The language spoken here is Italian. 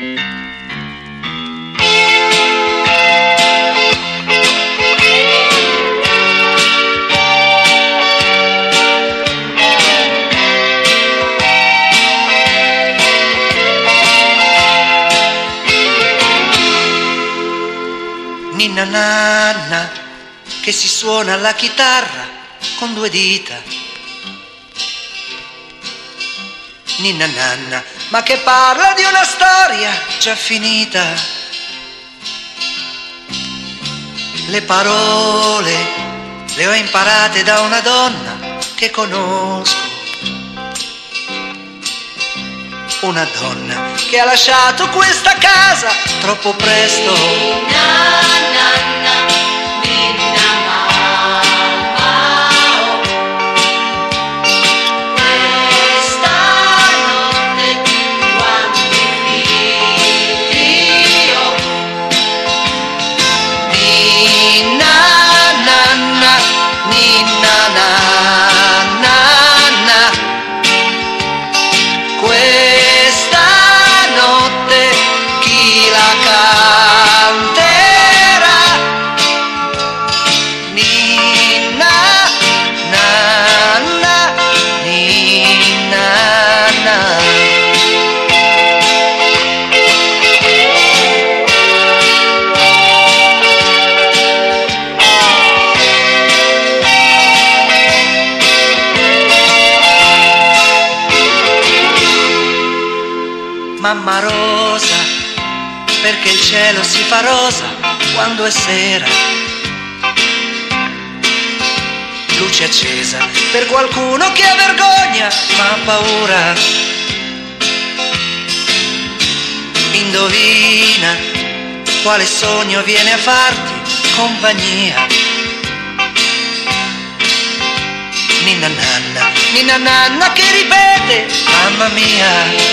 Ninna nanna che si suona la chitarra con due dita. Ninna nanna ma che parla di una storia già finita. Le parole le ho imparate da una donna che conosco. Una donna che ha lasciato questa casa troppo presto. Mamma rosa, perché il cielo si fa rosa quando è sera. Luce accesa per qualcuno che ha vergogna ma ha paura. Indovina quale sogno viene a farti compagnia. Ninna nanna che ripete mamma mia.